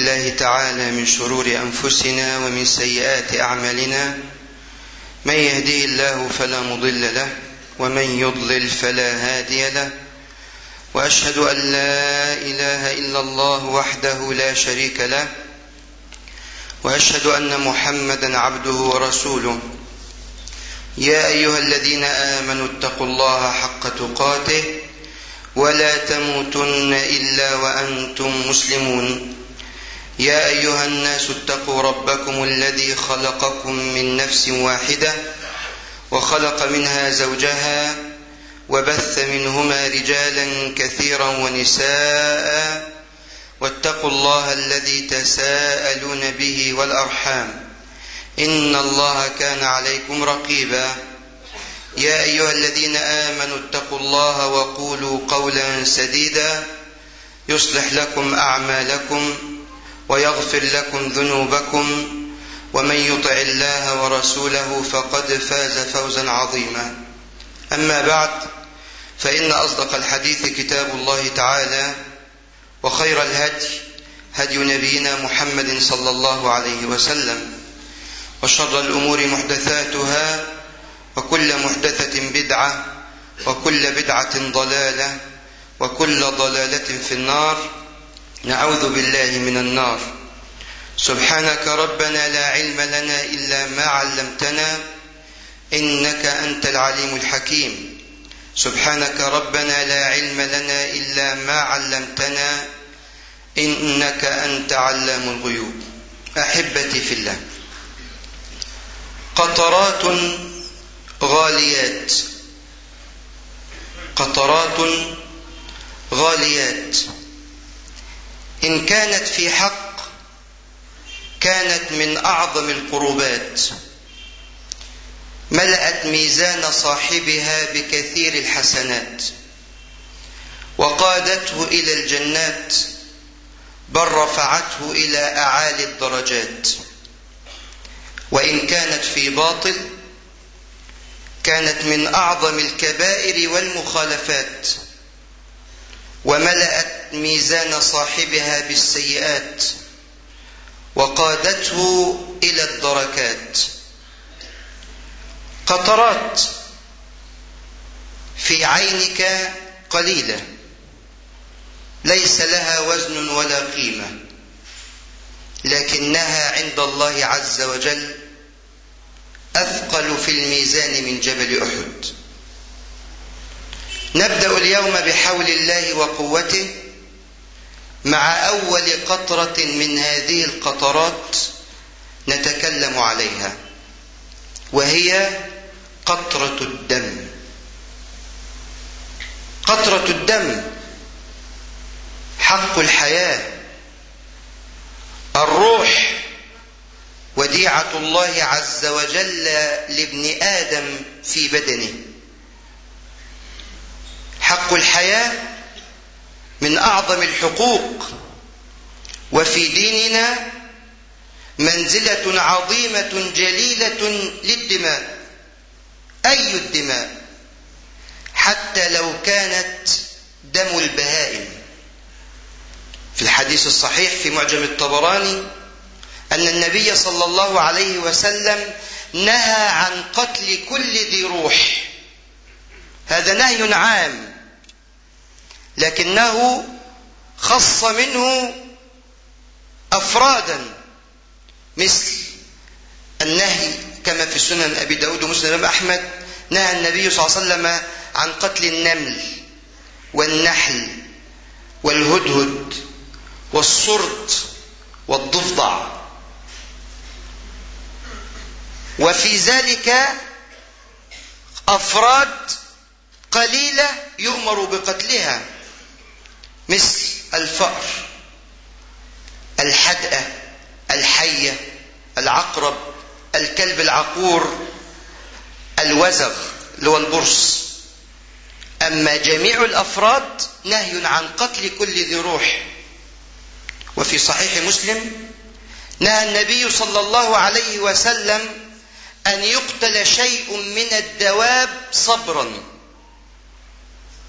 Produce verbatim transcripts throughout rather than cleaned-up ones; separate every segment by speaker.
Speaker 1: بالله تعالى من شرور أنفسنا ومن سيئات أعمالنا. من يهديه الله فلا مضل له ومن يضلل فلا هادي له، وأشهد أن لا إله إلا الله وحده لا شريك له، وأشهد أن محمدا عبده ورسوله. يا أيها الذين آمنوا اتقوا الله حق تقاته ولا تموتن إلا وأنتم مسلمون. يا أيها الناس اتقوا ربكم الذي خلقكم من نفس واحدة وخلق منها زوجها وبث منهما رجالا كثيرا ونساء، واتقوا الله الذي تساءلون به والأرحام إن الله كان عليكم رقيبا. يا أيها الذين آمنوا اتقوا الله وقولوا قولا سديدا يصلح لكم أعمالكم ويغفر لكم ذنوبكم، ومن يطع الله ورسوله فقد فاز فوزا عظيما. أما بعد، فإن أصدق الحديث كتاب الله تعالى، وخير الهدي هدي نبينا محمد صلى الله عليه وسلم، وشر الأمور محدثاتها، وكل محدثة بدعة، وكل بدعة ضلالة، وكل ضلالة في النار. نعوذ بالله من النار. سبحانك ربنا لا علم لنا إلا ما علمتنا إنك أنت العليم الحكيم. سبحانك ربنا لا علم لنا إلا ما علمتنا إنك أنت علام الغيوب. أحبتي في الله، قطرات غاليات، قطرات غاليات إن كانت في حق كانت من أعظم القربات، ملأت ميزان صاحبها بكثير الحسنات، وقادته إلى الجنات، بل رفعته إلى أعالي الدرجات. وإن كانت في باطل كانت من أعظم الكبائر والمخالفات، وملأت ميزان صاحبها بالسيئات، وقادته إلى الدركات. قطرات في عينك قليلة ليس لها وزن ولا قيمة، لكنها عند الله عز وجل أثقل في الميزان من جبل أحد. نبدأ اليوم بحول الله وقوته مع أول قطرة من هذه القطرات نتكلم عليها، وهي قطرة الدم. قطرة الدم حق الحياة، الروح، وديعة الله عز وجل لابن آدم في بدنه. حق الحياة من أعظم الحقوق، وفي ديننا منزلة عظيمة جليلة للدماء. أي الدماء؟ حتى لو كانت دم البهائم. في الحديث الصحيح في معجم الطبراني أن النبي صلى الله عليه وسلم نهى عن قتل كل ذي روح. هذا نهي عام، لكنه خص منه أفرادا، مثل النهي كما في سنن أبي داود ومسلم أحمد، نهى النبي صلى الله عليه وسلم عن قتل النمل والنحل والهدهد والصرد والضفدع. وفي ذلك أفراد قليلة يؤمر بقتلها، مثل الفأر، الحدأة، الحية، العقرب، الكلب العقور، الوزغ اللي هو البرص. أما جميع الأفراد نهي عن قتل كل ذي روح. وفي صحيح مسلم نهى النبي صلى الله عليه وسلم أن يقتل شيء من الدواب صبرا،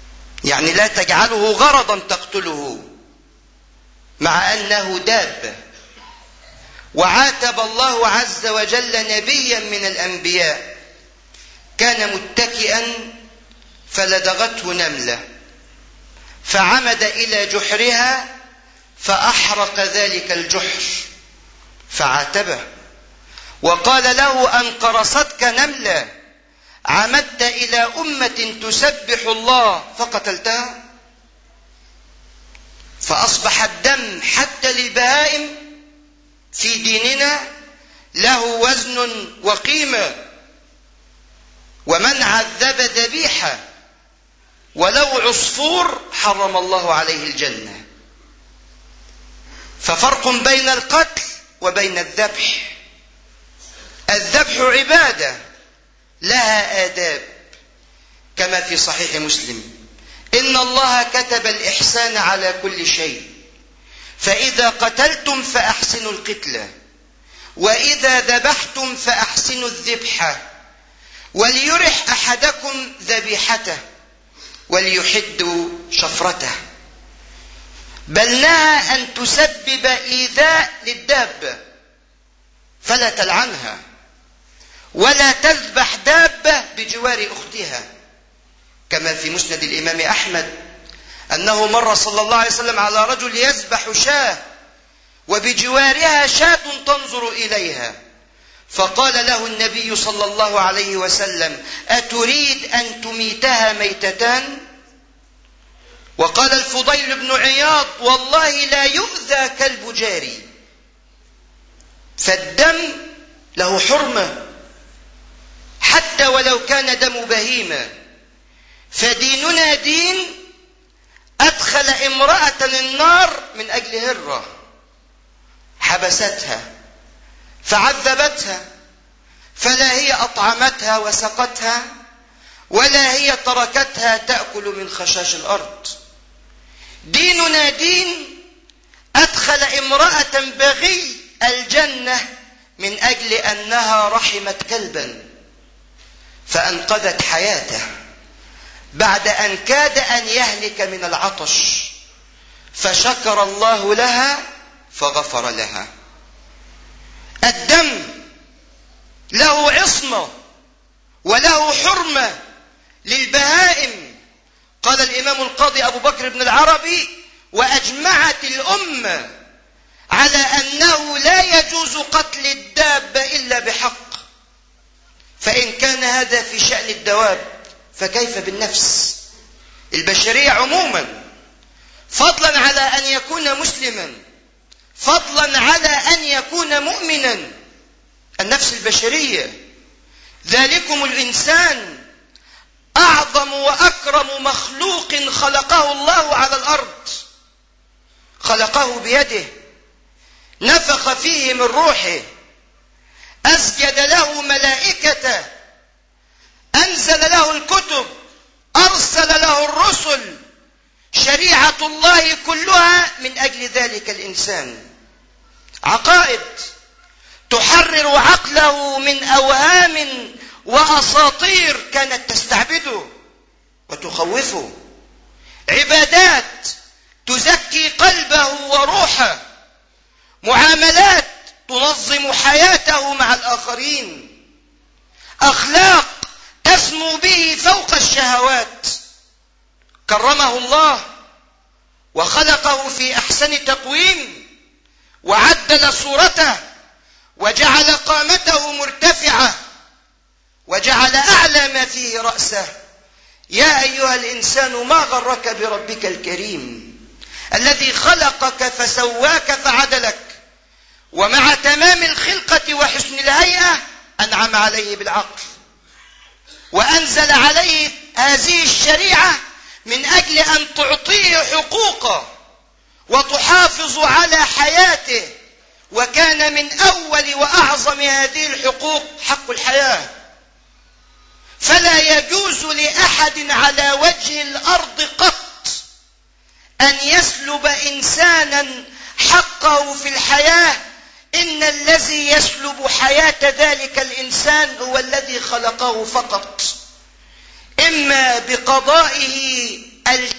Speaker 1: يعني لا تجعله غرضا تقتله، مع أنه دابة وعاتب الله عز وجل نبيا من الأنبياء كان متكئا فلدغته نملة فعمد إلى جحرها فأحرق ذلك الجحر فعاتبه وقال له أن قرصتك نملة عمدت إلى أمة تسبح الله فقتلتها؟ فأصبح الدم حتى للبهائم في ديننا له وزن وقيمة، ومن عذب ذبيحة ولو عصفور حرم الله عليه الجنة. ففرق بين القتل وبين الذبح. الذبح عبادة لها آداب كما في صحيح مسلم: إن الله كتب الإحسان على كل شيء، فإذا قتلتم فأحسنوا القتلة، وإذا ذبحتم فأحسنوا الذبحة، وليرح أحدكم ذبيحته وليحد شفرته. بل نهى أن تسبب إيذاء للدابة فلا تلعنها، ولا تذبح دابة بجوار أختها، كما في مسند الإمام أحمد أنه مر صلى الله عليه وسلم على رجل يذبح شاة وبجوارها شاة تنظر إليها، فقال له النبي صلى الله عليه وسلم: أتريد أن تميتها ميتتان؟ وقال الفضيل بن عياض: والله لا يؤذى كلب جاري. فالدم له حرمة حتى ولو كان دم بهيمة. فديننا دين أدخل امرأة النار من أجل هرة، حبستها فعذبتها، فلا هي أطعمتها وسقتها ولا هي تركتها تأكل من خشاش الأرض. ديننا دين أدخل امرأة بغي الجنة من أجل أنها رحمت كلبا فأنقذت حياته بعد أن كاد أن يهلك من العطش، فشكر الله لها فغفر لها. الدم له عصمة وله حرمة للبهائم. قال الإمام القاضي أبو بكر بن العربي: وأجمعت الأمة على أنه لا يجوز قتل الدابة إلا بحق. فإن كان هذا في شأن الدواب فكيف بالنفس البشرية عموما، فضلا على أن يكون مسلما، فضلا على أن يكون مؤمنا. النفس البشرية، ذلكم الإنسان أعظم وأكرم مخلوق خلقه الله على الأرض، خلقه بيده، نفخ فيه من روحه، أسجد له ملائكته، أنزل له الكتب، أرسل له الرسل، شريعة الله كلها من أجل ذلك الإنسان. عقائد تحرر عقله من أوهام وأساطير كانت تستعبده وتخوفه. عبادات تزكي قلبه وروحه. معاملات تنظم حياته مع الآخرين. أخلاق تسمو به فوق الشهوات. كرمه الله وخلقه في أحسن تقويم، وعدل صورته، وجعل قامته مرتفعة، وجعل أعلى ما فيه رأسه. يا أيها الإنسان ما غرك بربك الكريم الذي خلقك فسواك فعدلك. ومع تمام الخلقة وحسن الهيئة أنعم عليه بالعقل، وأنزل عليه هذه الشريعة من أجل أن تعطيه حقوقه وتحافظ على حياته. وكان من أول وأعظم هذه الحقوق حق الحياة. فلا يجوز لأحد على وجه الأرض قط أن يسلب إنسانا حقه في الحياة، إن الذي يسلب حياة ذلك الإنسان هو الذي خلقه فقط، إما بقضائه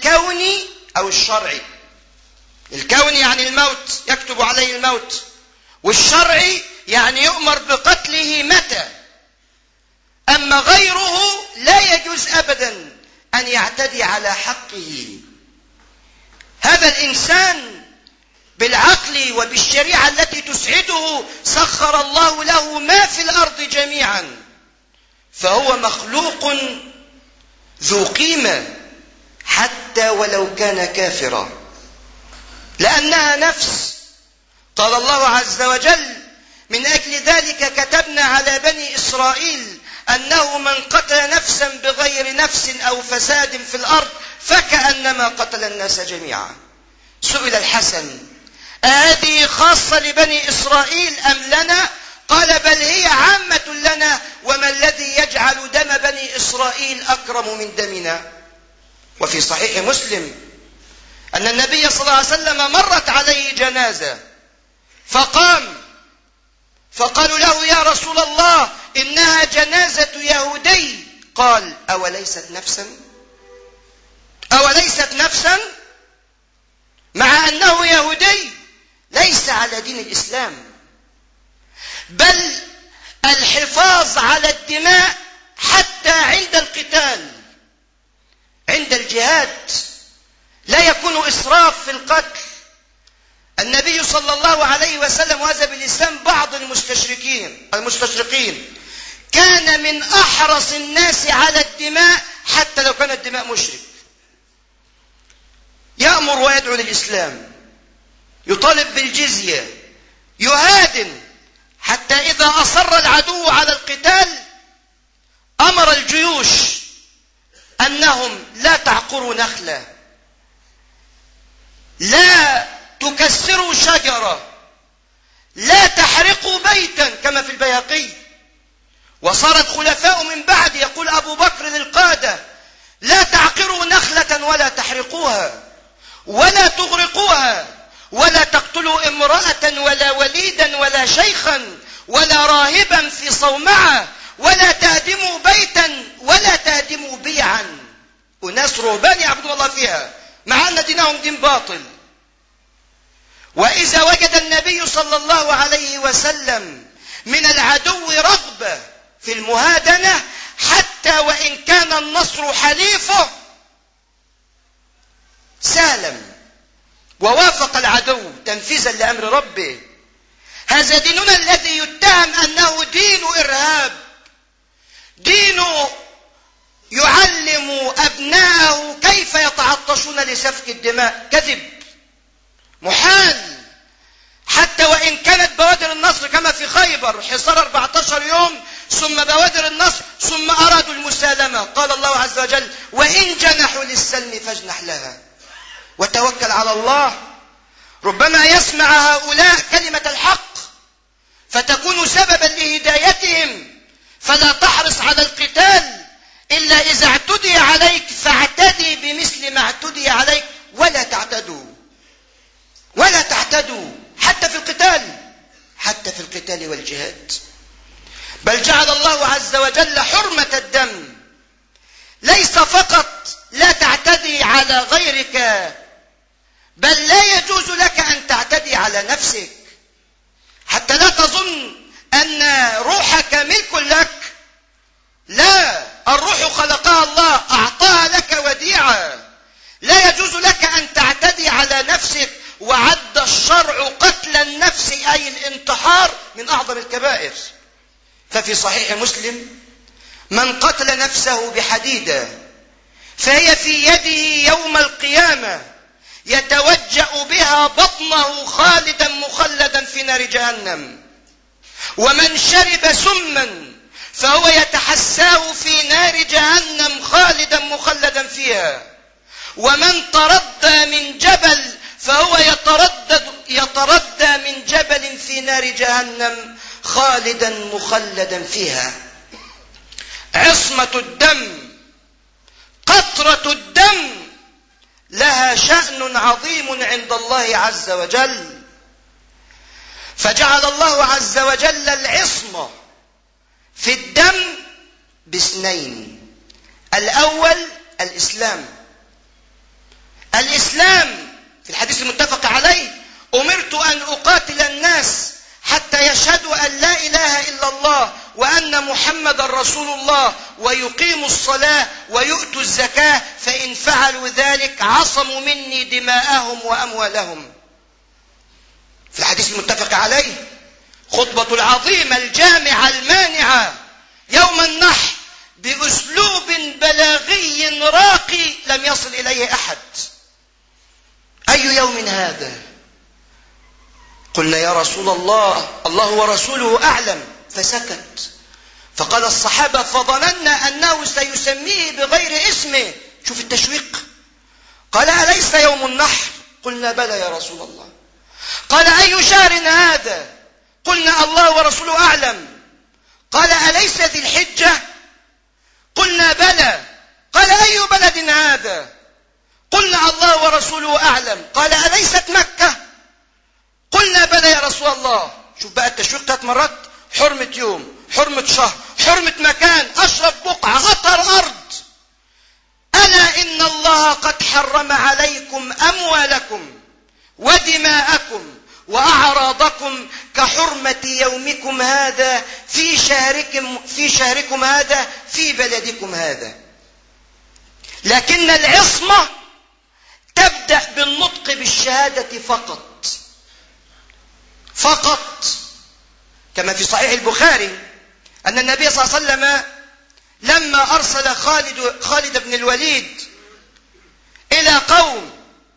Speaker 1: الكوني أو الشرعي. الكوني يعني الموت، يكتب عليه الموت،
Speaker 2: والشرعي يعني يؤمر بقتله متى. أما غيره لا يجوز أبدا أن يعتدي على حقه. هذا الإنسان بالعقل وبالشريعة التي تسعده سخر الله له ما في الأرض جميعا، فهو مخلوق ذو قيمة حتى ولو كان كافرا، لأنها نفس. قال الله عز وجل: من أجل ذلك كتبنا على بني إسرائيل أنه من قتل نفسا بغير نفس أو فساد في الأرض فكأنما قتل الناس جميعا. سئل الحسن: أهذه خاصة لبني إسرائيل أم لنا؟ قال: بل هي عامة لنا، وما الذي يجعل دم بني إسرائيل أكرم من دمنا؟ وفي صحيح مسلم أن النبي صلى الله عليه وسلم مرت عليه جنازة فقام، فقالوا له: يا رسول الله إنها جنازة يهودي. قال: أوليست نفسا؟ أوليست نفسا؟ مع أنه يهودي ليس على دين الإسلام، بل الحفاظ على الدماء حتى عند القتال، عند الجهاد لا يكون إسراف في القتل. النبي صلى الله عليه وسلم وهذا بالإسلام بعض المستشركين المستشرقين كان من أحرص الناس على الدماء حتى لو كان الدماء مشرك، يأمر ويدعو للإسلام، يطالب بالجزية، يهادن، حتى إذا أصر العدو على القتال أمر الجيوش أنهم لا تعقروا نخلة، لا تكسروا شجرة، لا تحرقوا بيتا، كما في البيهقي. وصار الخلفاء من بعد يقول أبو بكر للقادة: لا تعقروا نخلة ولا تحرقوها ولا تغرقوها ولا تقتلوا امرأة ولا وليدا ولا شيخا ولا راهبا في صومعة ولا تهدموا بيتا ولا تهدموا بيعا. وناس رهبان يعبدون الله فيها مع أن دينهم دين باطل. وإذا وجد النبي صلى الله عليه وسلم من العدو رغبة في المهادنة حتى وإن كان النصر حليفه سالم ووافق العدو تنفيذا لأمر ربه. هذا ديننا الذي يتهم أنه دين إرهاب، دين يعلم أبناءه كيف يتعطشون لسفك الدماء. كذب، محال. حتى وإن كانت بوادر النصر كما في خيبر حصار أربعة عشر يوم ثم بوادر النصر ثم أرادوا المسالمة، قال الله عز وجل: وإن جنحوا للسلم فاجنح لها وتوكل على الله. ربما يسمع هؤلاء كلمة الحق فتكون سببا لهدايتهم، فلا تحرص على القتال إلا إذا اعتدي عليك فاعتدي بمثل ما اعتدي عليك، ولا تعتدوا ولا تعتدوا حتى في القتال، حتى في القتال والجهاد. بل جعل الله عز وجل حرمة الدم ليس فقط لا تعتدي على غيرك، بل لا يجوز لك أن تعتدي على نفسك. حتى لا تظن أن روحك ملك لك، لا، الروح خلقها الله، أعطاها لك وديعة. لا يجوز لك أن تعتدي على نفسك. وعد الشرع قتل النفس أي الانتحار من أعظم الكبائر. ففي صحيح مسلم: من قتل نفسه بحديدة فهي في يده يوم القيامة يتوجأ بها بطنه خالدا مخلدا في نار جهنم. ومن شرب سما فهو يتحساه في نار جهنم خالدا مخلدا فيها. ومن تردى من جبل فهو يتردد يتردى من جبل في نار جهنم خالدا مخلدا فيها. عصمة الدم، قطرة الدم، لها شأن عظيم عند الله عز وجل. فجعل الله عز وجل العصمة في الدم باثنين: الأول الإسلام. الإسلام في الحديث المتفق عليه: أمرت أن أقاتل الناس حتى يشهد أن لا إله إلا الله وأن محمد رسول الله ويقيموا الصلاة ويؤتوا الزكاة فإن فعلوا ذلك عصموا مني دماءهم وأموالهم. في الحديث المتفق عليه خطبة العظيمة الجامعة المانعة يوم النحر بأسلوب بلاغي راقي لم يصل إليه أحد. أي يوم هذا؟ قلنا يا رسول الله الله ورسوله أعلم، فسكت. فقال الصحابة فظننا أنه سيسميه بغير اسمه. شوف التشويق. قال أليس يوم النحر؟ قلنا بلى يا رسول الله. قال أي شهر هذا؟ قلنا الله ورسوله أعلم. قال أليس ذي الحجة؟ قلنا بلى. قال أي بلد هذا؟ قلنا الله ورسوله أعلم. قال أليست مكة؟ قلنا بلى يا رسول الله. شوف بقى التشويق ثلاث مرات. حرمة يوم، حرمة شهر، حرمة مكان، أشرف بقعة، أطهر أرض. ألا إن الله قد حرم عليكم أموالكم ودماءكم وأعراضكم كحرمة يومكم هذا في شهركم في شهركم هذا في بلدكم هذا. لكن العصمة تبدأ بالنطق بالشهادة فقط فقط، كما في صحيح البخاري أن النبي صلى الله عليه وسلم لما أرسل خالد خالد بن الوليد إلى قوم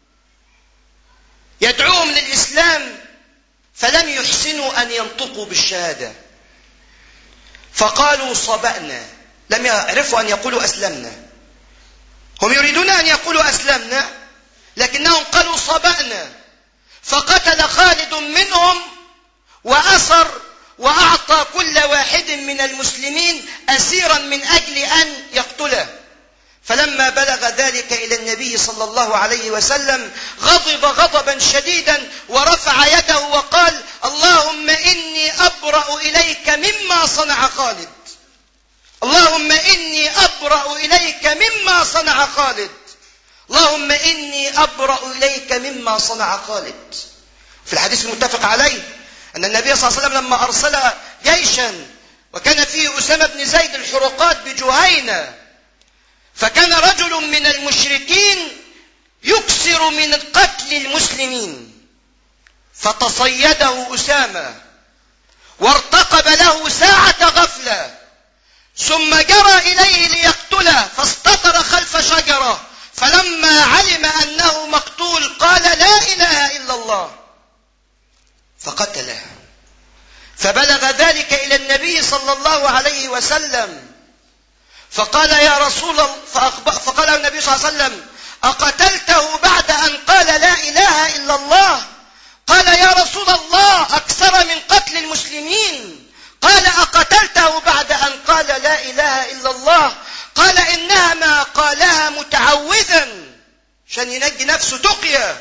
Speaker 2: يدعوهم للإسلام فلم يحسنوا أن ينطقوا بالشهادة فقالوا صبأنا، لم يعرفوا أن يقولوا أسلمنا. هم يريدون أن يقولوا أسلمنا لكنهم قالوا صبأنا. فقتل خالد منهم وأسر وأعطى كل واحد من المسلمين أسيرا من أجل أن يقتله. فلما بلغ ذلك إلى النبي صلى الله عليه وسلم غضب غضبا شديدا ورفع يده وقال اللهم إني أبرأ إليك مما صنع خالد. اللهم إني أبرأ إليك مما صنع خالد. اللهم إني أبرأ إليك مما صنع خالد. في الحديث المتفق عليه أن النبي صلى الله عليه وسلم لما أرسل جيشا وكان فيه أسامة بن زيد الحرقات بجهينة، فكان رجل من المشركين يكثر من قتل المسلمين فتصيده أسامة وارتقب له ساعة غفلة ثم جرى إليه ليقتله فاستتر خلف شجرة، فلما علم أنه مقتول قال لا إله إلا الله فقتله. فبلغ ذلك إلى النبي صلى الله عليه وسلم فقال يا رسول الله فقال النبي صلى الله عليه وسلم أقتلته بعد أن قال لا إله إلا الله؟ قال يا رسول الله أكثر من قتل المسلمين. قال أقتلته بعد أن قال لا إله إلا الله؟ قال إنها ما قالها متعوذا عشان ينجي نفسه تقيا.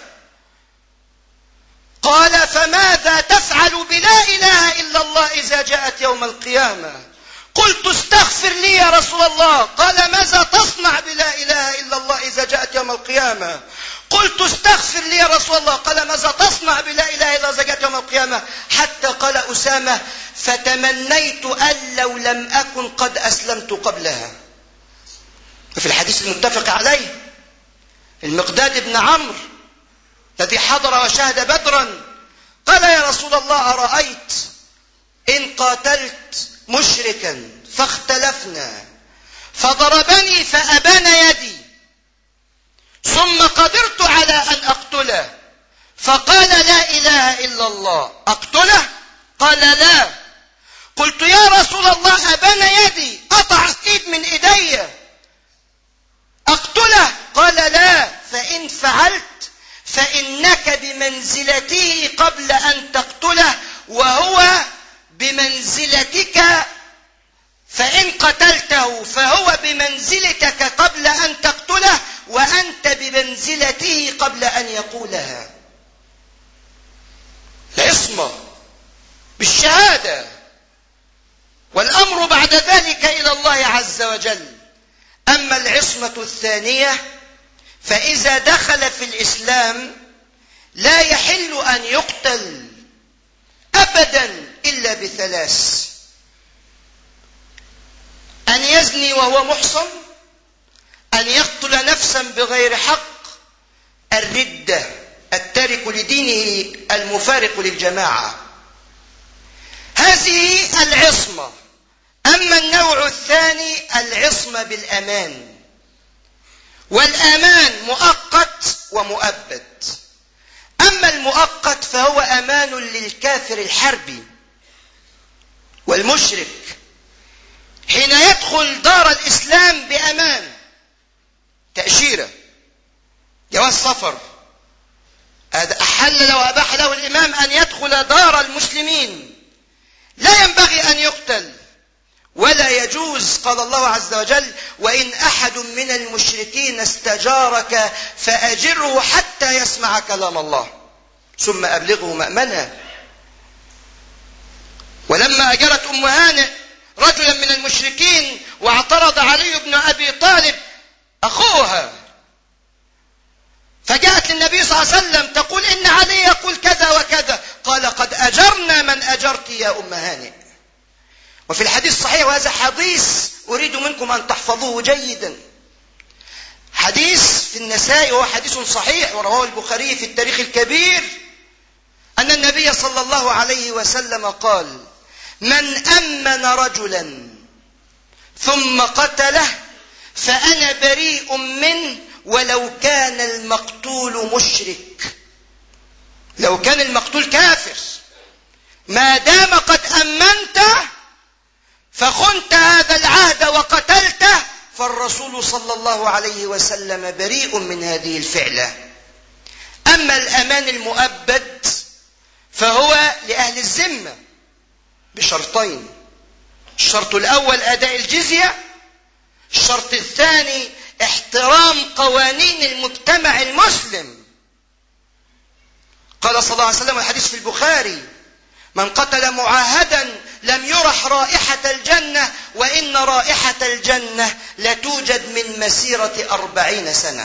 Speaker 2: قال فماذا تفعل بلا إله إلا الله إذا جاءت يوم القيامة؟ قلت استغفر لي يا رسول الله. قال ماذا تصنع بلا إله إلا الله إذا جاءت يوم القيامة؟ قلت استغفر لي يا رسول الله. قال ماذا تصنع بلا إله إلا الله إذا جاءت يوم القيامة؟ حتى قال أسامة فتمنيت أن لو لم أكن قد أسلمت قبلها. وفي الحديث المتفق عليه المقداد بن عمرو الذي حضر وشهد بدرا قال يا رسول الله أرأيت إن قاتلت مشركا فاختلفنا فضربني فأبان يدي ثم قدرت على أن أقتله فقال لا إله إلا الله أقتله؟ قال لا. قلت يا رسول الله أبان يدي قطع إيد من إيدي أقتله؟ قال لا. فإن فعلت فإنك بمنزلته قبل أن تقتله وهو بمنزلتك، فإن قتلته فهو بمنزلتك قبل أن تقتله وأنت بمنزلته قبل أن يقولها. العصمة بالشهادة والأمر بعد ذلك إلى الله عز وجل. أما العصمة الثانية فإذا دخل في الإسلام لا يحل أن يقتل أبدا أبدا إلا بثلاث: أن يزني وهو محصن، أن يقتل نفسا بغير حق، الردة، التارك لدينه المفارق للجماعة. هذه العصمة. أما النوع الثاني العصمة بالأمان، والأمان مؤقت ومؤبد. أما المؤقت فهو أمان للكافر الحربي والمشرك حين يدخل دار الإسلام بأمان، تأشيرة، جواز سفر، أحل لو أباح له الإمام أن يدخل دار المسلمين، لا ينبغي أن يقتل ولا يجوز. قال الله عز وجل: وإن أحد من المشركين استجارك فأجره حتى يسمع كلام الله ثم أبلغه مأمنه. ولما أجرت أم هانئ رجلا من المشركين واعترض علي بن أبي طالب أخوها، فجاءت للنبي صلى الله عليه وسلم تقول: إن علي يقول كذا وكذا. قال: قد أجرنا من أجرت يا أم هانئ. وفي الحديث الصحيح، وهذا حديث أريد منكم أن تحفظوه جيدا، حديث في النسائي وهو حديث صحيح ورواه البخاري في التاريخ الكبير، أن النبي صلى الله عليه وسلم قال: من أمن رجلا ثم قتله فأنا بريء منه ولو كان المقتول مشرك. لو كان المقتول كافر، ما دام قد أمنته فخنت هذا العهد وقتلته، فالرسول صلى الله عليه وسلم بريء من هذه الفعلة. أما الأمان المؤبد فهو لأهل الذمة بشرطين: الشرط الأول أداء الجزية، الشرط الثاني احترام قوانين المجتمع المسلم. قال صلى الله عليه وسلم الحديث في البخاري: من قتل معاهدا لم يرح رائحة الجنة، وإن رائحة الجنة لتوجد من مسيرة أربعين سنة.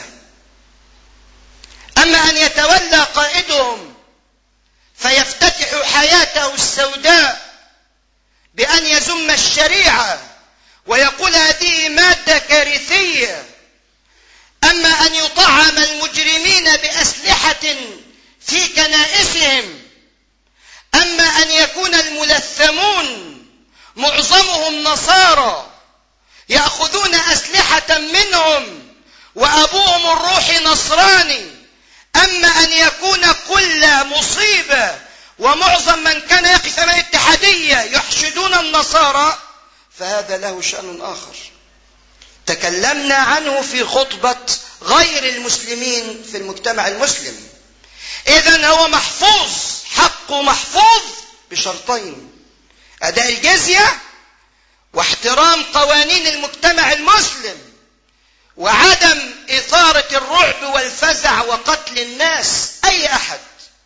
Speaker 2: أما أن يتولى قائدهم فيفتتح حياته السوداء بأن يذم الشريعة ويقول هذه مادة كارثية، أما أن يطعم المجرمين بأسلحة في كنائسهم، أما أن يكون الملثمون معظمهم نصارى يأخذون أسلحة منهم وأبوهم الروحي نصراني، أما أن يكون كل مصيبة ومعظم من كان يقف أمام الاتحادية يحشدون النصارى، فهذا له شأن آخر تكلمنا عنه في خطبة غير المسلمين في المجتمع المسلم. إذن هو محفوظ، حقه محفوظ بشرطين: أداء الجزية، واحترام قوانين المجتمع المسلم، وعدم إثارة الرعب والفزع وقتل الناس أي أحد.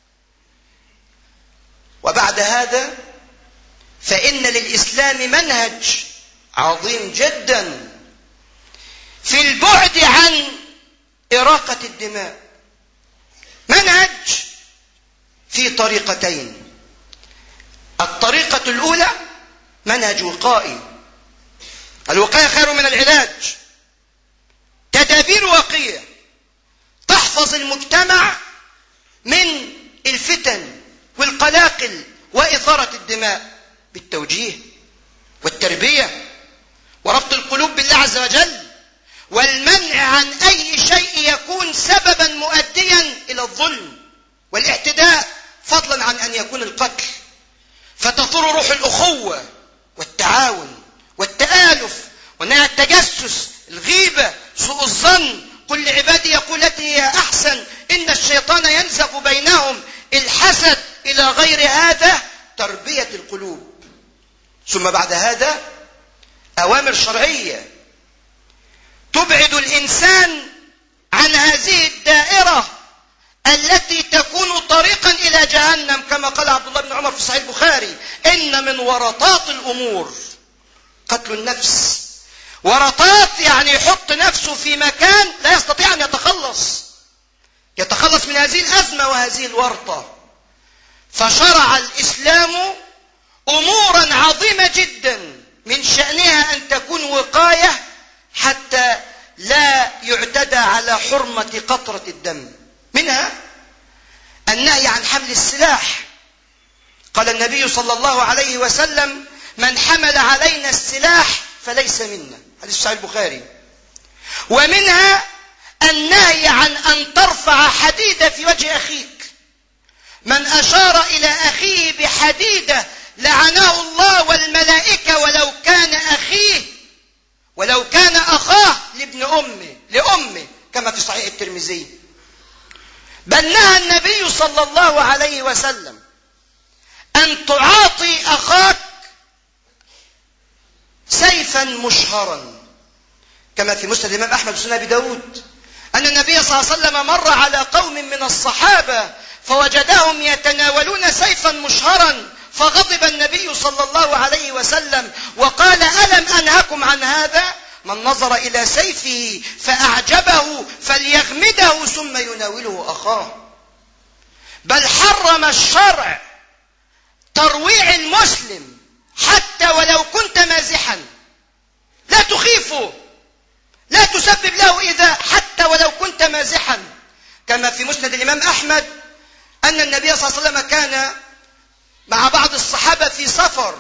Speaker 2: وبعد هذا فإن للإسلام منهج عظيم جدا في البعد عن إراقة الدماء. منهج في طريقتين: الطريقة الأولى منهج وقائي، الوقاية خير من العلاج، تدابير وقية تحفظ المجتمع من الفتن والقلاقل وإثارة الدماء بالتوجيه والتربية وربط القلوب بالله عز وجل، والمنع عن أي شيء يكون سببا مؤديا إلى الظلم والاعتداء، فضلا عن أن يكون القتل، فتطور روح الأخوة والتعاون والتآلف ونهي التجسس، الغيبة، سوء الظن، كل عبادي يقول التي هي أحسن إن الشيطان ينزغ بينهم، الحسد، إلى غير هذا، تربية القلوب. ثم بعد هذا أوامر شرعية تبعد الإنسان عن هذه الدائرة التي تكون طريقا إلى جهنم، كما قال عبد الله بن عمر في صحيح البخاري: إن من ورطات الأمور قتل النفس. ورطات يعني يحط نفسه في مكان لا يستطيع أن يتخلص يتخلص من هذه الأزمة وهذه الورطة. فشرع الإسلام قطرة الدم. منها النهي عن حمل السلاح. قال النبي صلى الله عليه وسلم: من حمل علينا السلاح فليس منا، حديث صحيح البخاري. ومنها النهي عن أن ترفع حديدة في وجه أخيك. من أشار إلى أخيه بحديدة لعنه الله والملائكة ولو كان أخيه ولو كان أخاه لابن أمه لأمه، كما في صحيح الترمذي. بل نهى النبي صلى الله عليه وسلم أن تعاطي أخاك سيفا مشهرا، كما في مسند الإمام أحمد وسنن أبي داود أن النبي صلى الله عليه وسلم مر على قوم من الصحابة فوجدهم يتناولون سيفا مشهرا، فغضب النبي صلى الله عليه وسلم وقال: ألم أنهكم عن هذا؟ من نظر إلى سيفه فأعجبه فليغمده ثم يناوله أخاه. بل حرم الشرع ترويع المسلم حتى ولو كنت مازحا، لا تخيفه، لا تسبب له إيذاء حتى ولو كنت مازحا، كما في مسند الإمام أحمد أن النبي صلى الله عليه وسلم كان مع بعض الصحابة في سفر،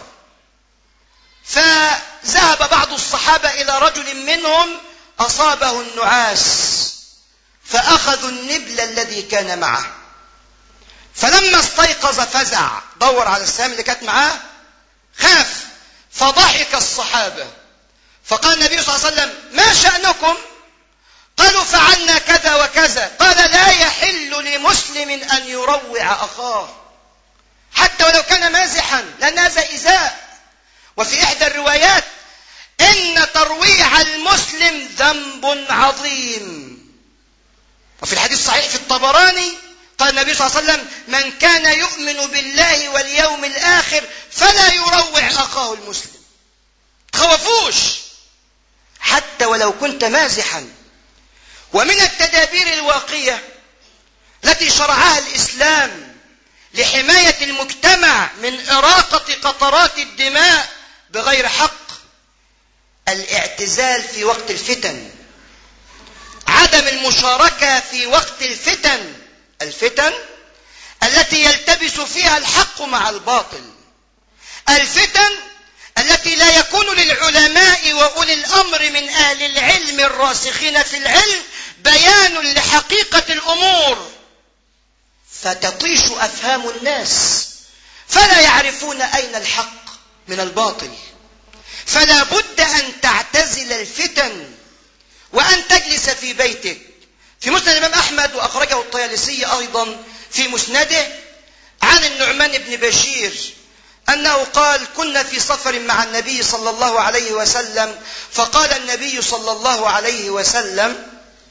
Speaker 2: فذهب بعض الصحابة إلى رجل منهم أصابه النعاس فأخذوا النبل الذي كان معه، فلما استيقظ فزع، دور على السهام اللي كانت معاه، خاف، فضحك الصحابة، فقال النبي صلى الله عليه وسلم: ما شأنكم؟ قالوا: فعلنا كذا وكذا. قال: لا يحل لمسلم أن يروع أخاه حتى ولو كان مازحا، لأن هذا إيذاء. وفي إحدى الروايات: إن ترويع المسلم ذنب عظيم. وفي الحديث الصحيح في الطبراني قال النبي صلى الله عليه وسلم: من كان يؤمن بالله واليوم الآخر فلا يروع أخاه المسلم. تخوفوش حتى ولو كنت مازحا. ومن التدابير الواقية التي شرعها الإسلام لحماية المجتمع من إراقة قطرات الدماء بغير حق الاعتزال في وقت الفتن، عدم المشاركة في وقت الفتن، الفتن التي يلتبس فيها الحق مع الباطل، الفتن التي لا يكون للعلماء وأولي الأمر من أهل العلم الراسخين في العلم بيان لحقيقة الأمور، فتطيش أفهام الناس فلا يعرفون أين الحق من الباطل. فلا بد أن تعتزل الفتن وأن تجلس في بيتك. في مسند الإمام أحمد وأخرجه الطيالسي أيضا في مسنده عن النعمان بن بشير أنه قال: كنا في سفر مع النبي صلى الله عليه وسلم، فقال النبي صلى الله عليه وسلم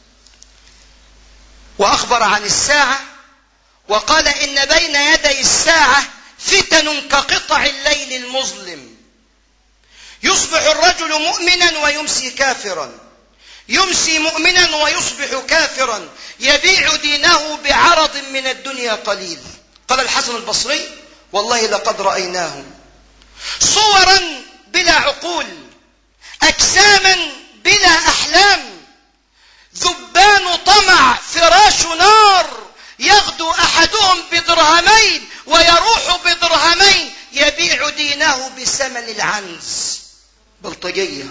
Speaker 2: وأخبر عن الساعة وقال: إن بين يدي الساعة فتن كقطع الليل المظلم، يصبح الرجل مؤمنا ويمسي كافرا، يمسي مؤمنا ويصبح كافرا، يبيع دينه بعرض من الدنيا قليل. قال الحسن البصري: والله لقد رأيناهم صورا بلا عقول، أجساما بلا أحلام، ذبان طمع، فراش نار، يغدو أحدهم بدرهمين ويروح بدرهمين، يبيع دينه بثمن العنز. بلطجية،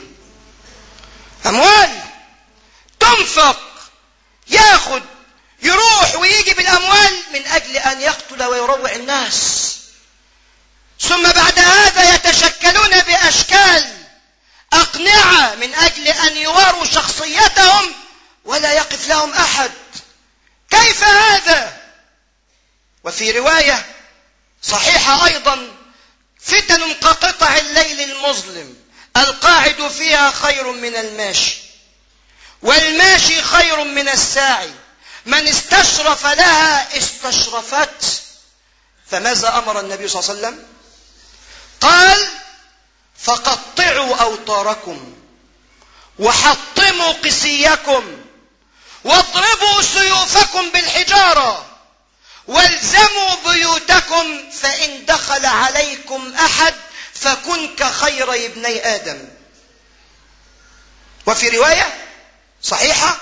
Speaker 2: أموال تنفق، ياخد يروح ويجي بالأموال من أجل أن يقتل ويروع الناس، ثم بعد هذا يتشكلون بأشكال أقنعة من أجل أن يواروا شخصيتهم ولا يقف لهم أحد. كيف هذا؟ وفي رواية صحيحة أيضا: فتن كقطع الليل المظلم، القاعد فيها خير من الماشي، والماشي خير من الساعي، من استشرف لها استشرفت. فماذا أمر النبي صلى الله عليه وسلم؟ قال: فقطعوا أوطاركم وحطموا قسيكم واضربوا سيوفكم بالحجارة والزموا بيوتكم، فإن دخل عليكم أحد فكن كخير ابني آدم. وفي رواية صحيحة: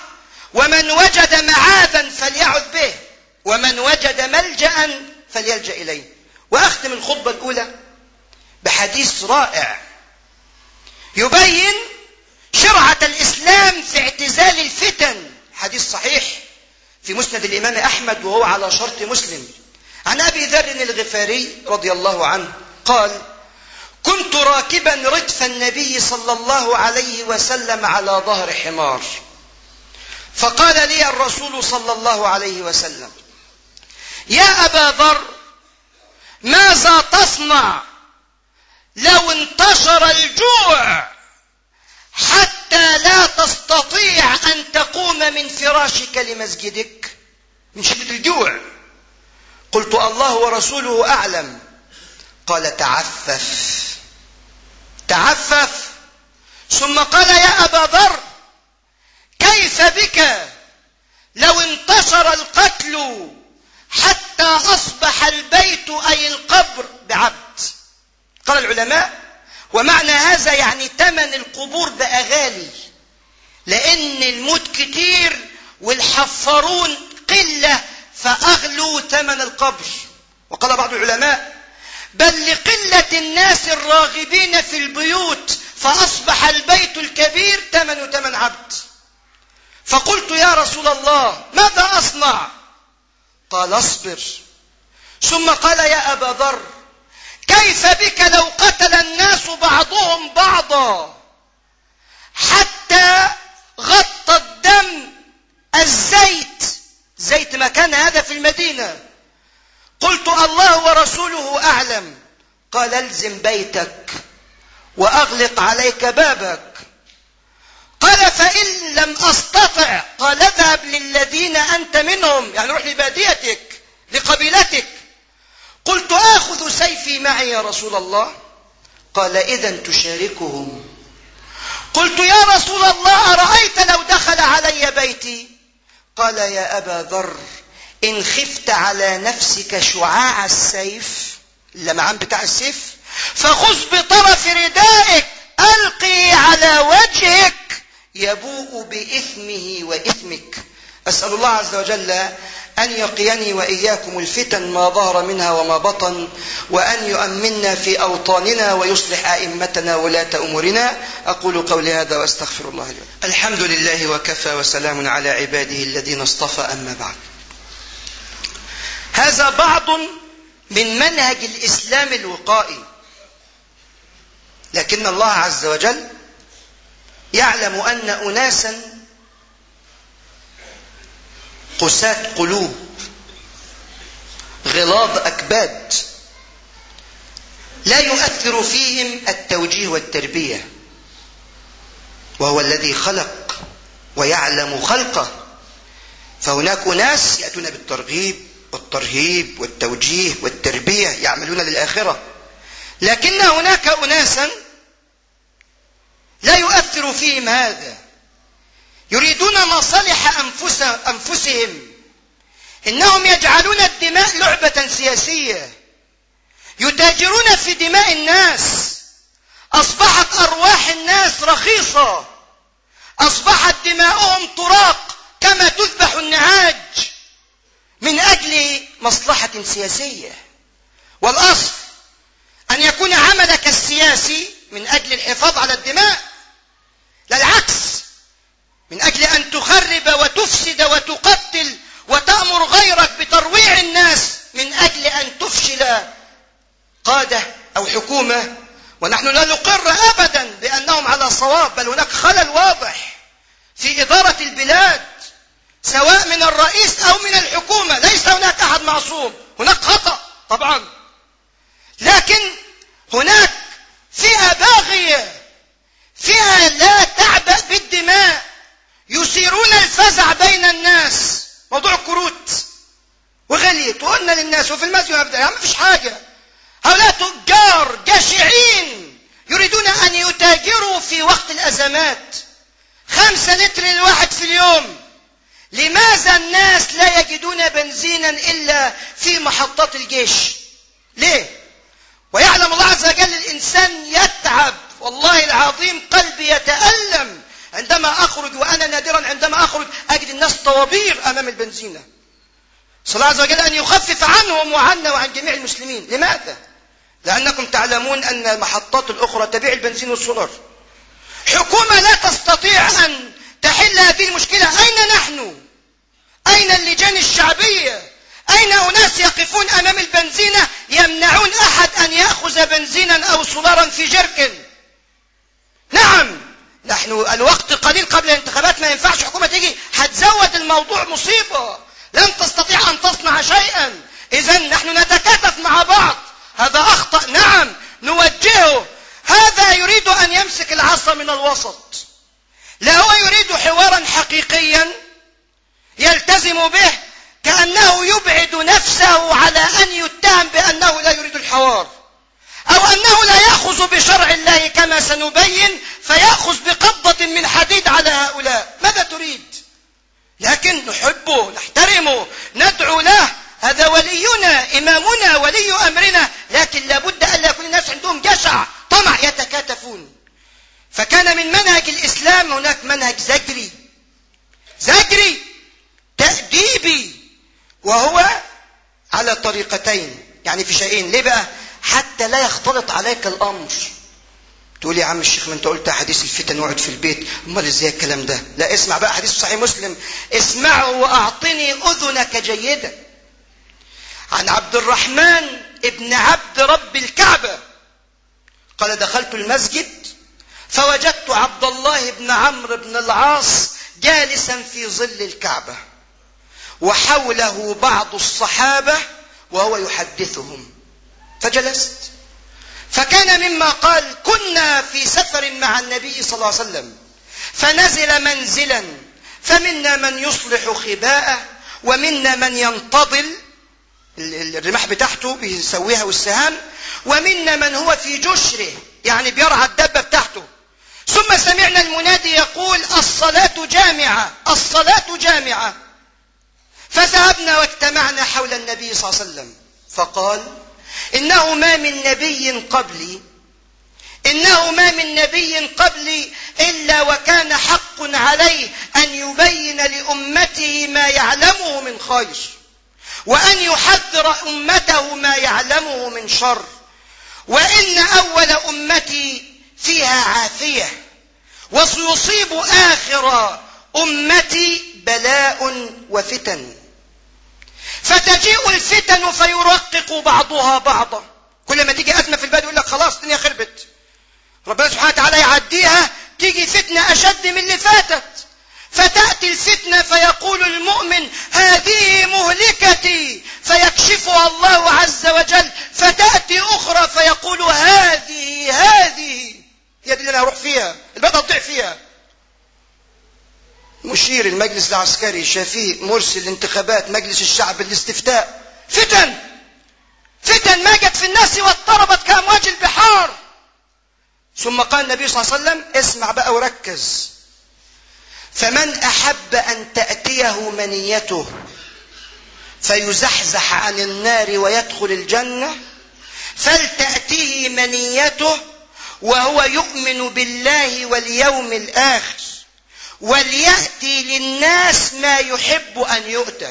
Speaker 2: ومن وجد معاذا فليعذ به، ومن وجد ملجأ فليلجأ إليه. وأختم الخطبة الأولى بحديث رائع يبين شرعة الإسلام في اعتزال الفتن. حديث صحيح في مسند الإمام أحمد وهو على شرط مسلم، عن أبي ذر الغفاري رضي الله عنه قال: كنت راكبا ردف النبي صلى الله عليه وسلم على ظهر حمار، فقال لي الرسول صلى الله عليه وسلم: يا أبا ذر، ماذا تصنع لو انتشر الجوع حتى لا تستطيع أن تقوم من فراشك لمسجدك من شدة الجوع؟ قلت: الله ورسوله أعلم. قال: تعفف تعفف. ثم قال: يا أبا ذر، كيف بك لو انتشر القتل حتى أصبح البيت أي القبر بعبد؟ قال العلماء: ومعنى هذا يعني ثمن القبور بقى غالي، لأن الموت كتير والحفارون قلة فأغلوا ثمن القبر. وقال بعض العلماء: بل لقلة الناس الراغبين في البيوت فأصبح البيت الكبير ثمن ثمن عبد. فقلت: يا رسول الله، ماذا أصنع؟ قال: اصبر. ثم قال: يا أبا ذر، كيف بك لو قتل الناس بعضهم بعضا حتى غطى الدم الزيت، زيت مكان هذا في المدينة؟ قلت: الله ورسوله أعلم. قال: الزم بيتك وأغلق عليك بابك. قال: فإن لم أستطع؟ قال: اذهب للذين أنت منهم، يعني روح لباديتك لقبيلتك. قلت: آخذ سيفي معي يا رسول الله؟ قال: إذن تشاركهم. قلت: يا رسول الله، أرأيت لو دخل علي بيتي؟ قال: يا أبا ذر، إن خفت على نفسك شعاع السيف، اللمعان بتاع السيف، فخذ بطرف ردائك ألقي على وجهك يبوء بإثمه وإثمك. أسأل الله عز وجل أن يقيني وإياكم الفتن ما ظهر منها وما بطن، وأن يؤمننا في أوطاننا ويصلح أئمتنا ولاة أمورنا. أقول قولي هذا وأستغفر الله لي. الحمد لله وكفى وسلام على عباده الذين اصطفى، أما بعد. هذا بعض من منهج الإسلام الوقائي، لكن الله عز وجل يعلم أن أناسا قساة قلوب غلاظ أكباد لا يؤثر فيهم التوجيه والتربية، وهو الذي خلق ويعلم خلقه. فهناك ناس يأتون بالترغيب والترهيب والتوجيه والتربية، يعملون للآخرة، لكن هناك أناسا لا يؤثر فيهم هذا، يريدون مصالح أنفسهم. إنهم يجعلون الدماء لعبة سياسية، يتاجرون في دماء الناس. أصبحت أرواح الناس رخيصة، أصبحت دماؤهم تراق كما تذبح النعاج من أجل مصلحة سياسية. والأصل أن يكون عملك السياسي من أجل الحفاظ على الدماء، لا العكس، من أجل أن تخرب وتفسد وتقتل وتأمر غيرك بترويع الناس من أجل أن تفشل قادة أو حكومة. ونحن لا نقر أبدا بأنهم على صواب، بل هناك خلل واضح في إدارة البلاد سواء من الرئيس أو من الحكومة. ليس هناك أحد معصوم، هناك خطأ طبعا، لكن هناك فئة باغية، فئة لا تعبأ بالدماء، يثيرون الفزع بين الناس. موضوع الكروت وغليت وقلنا للناس وفي المسجد يا عم مفيش حاجة. هؤلاء تجار جشعين يريدون أن يتاجروا في وقت الأزمات. خمسة لتر الواحد في اليوم. لماذا الناس لا يجدون بنزينا إلا في محطات الجيش؟ ليه؟ ويعلم الله عز وجل الإنسان يتعب، والله العظيم قلبي يتألم عندما أخرج وأنا نادرا عندما أخرج أجد الناس طوابير أمام البنزينة. صلى الله عز وجل أن يخفف عنهم وعنا وعن جميع المسلمين. لماذا؟ لأنكم تعلمون أن المحطات الأخرى تبيع البنزين والسولار. حكومة لا تستطيع أن تحل هذه المشكلة. أين نحن؟ أين اللجان الشعبية؟ أين أناس يقفون أمام البنزينة يمنعون أحد أن يأخذ بنزينا أو سولارا في جركن؟ نعم، نحن الوقت قليل قبل الانتخابات، ما ينفعش حكومة تيجي هتزود الموضوع مصيبة، لن تستطيع أن تصنع شيئا. إذا نحن نتكاتف مع بعض. هذا أخطأ، نعم نوجهه. هذا يريد أن يمسك العصا من الوسط، لا هو يريد حوارا حقيقيا يلتزم به، كأنه يبعد نفسه على أن يتهم بأنه لا يريد الحوار، أو أنه لا يأخذ بشرع الله كما سنبين، فيأخذ بقبضة من حديد على هؤلاء. ماذا تريد؟ لكن نحبه، نحترمه، ندعو له، هذا ولينا، إمامنا، ولي أمرنا، لكن لابد أن لا يكون الناس عندهم جشع طمع يتكاتفون. فكان من منهج الإسلام هناك منهج زجري زجري تأديبي، وهو على طريقتين، يعني في شيئين. ليه بقى؟ حتى لا يختلط عليك الأمر. تقول يا عم الشيخ ما انت قلت حديث الفتن وقعد في البيت، امال ازاي الكلام ده؟ لا، اسمع بقى حديث صحيح مسلم، اسمعه واعطني اذنك جيدا. عن عبد الرحمن ابن عبد رب الكعبة قال: دخلت المسجد فوجدت عبد الله بن عمرو بن العاص جالسا في ظل الكعبة، وحوله بعض الصحابة وهو يحدثهم، فجلست. فكان مما قال: كنا في سفر مع النبي صلى الله عليه وسلم، فنزل منزلا، فمنا من يصلح خباءه، ومنا من ينتظل الرماح بتاعته بيسويها والسهام، ومنا من هو في جشره يعني بيرعى الدبة بتاعته. ثم سمعنا المنادي يقول: الصلاة جامعة، الصلاة جامعة. فذهبنا واجتمعنا حول النبي صلى الله عليه وسلم، فقال: إنه ما من نبي قبلي إنه ما من نبي قبلي إلا وكان حق عليه أن يبين لأمته ما يعلمه من خير، وأن يحذر أمته ما يعلمه من شر، وإن أول أمتي فيها عافية، وسيصيب آخر أمتي بلاء وفتن، فتجيء الفتن فيرقق بعضها بعضا. كل ما تيجي أزمة في البلد يقول لك خلاص الدنيا خربت، ربنا سبحانه وتعالى يعديها، تيجي فتنة أشد من اللي فاتت، فتأتي الفتنة فيقول المؤمن: هذه مهلكتي، فيكشفها الله عز وجل، فتأتي أخرى فيقول: هذه هذه هي دي اللي أنا هروح فيها، البلد هتضيع فيها. مشير المجلس العسكري، شفيق، مرسل الانتخابات، مجلس الشعب، الاستفتاء، فتن فتن ما جت في الناس واضطربت كأمواج البحار. ثم قال النبي صلى الله عليه وسلم: اسمع بقى وركز: فمن أحب أن تأتيه منيته فيزحزح عن النار ويدخل الجنة، فلتأتيه منيته وهو يؤمن بالله واليوم الآخر، وليأتي للناس ما يحب أن يؤتى.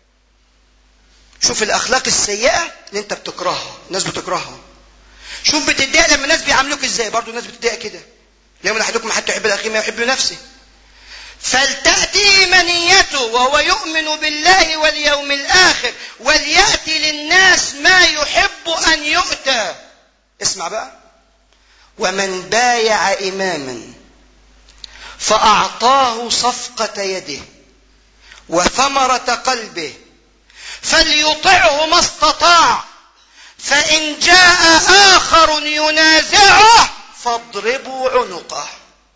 Speaker 2: شوف الأخلاق السيئة اللي انت بتكرهها، الناس بتكرهها. شوف بتضايق لما الناس بيعاملوك ازاي، برضو الناس بتضايق كده. يوم أحدكم حتى يحب الأخي ما يحب نفسه. فلتأتي منيته وهو يؤمن بالله واليوم الآخر، وليأتي للناس ما يحب أن يؤتى. اسمع بقى: ومن بايع إماما فأعطاه صفقة يده وثمرة قلبه فليطعه ما استطاع، فإن جاء آخر ينازعه فاضربوا عنقه.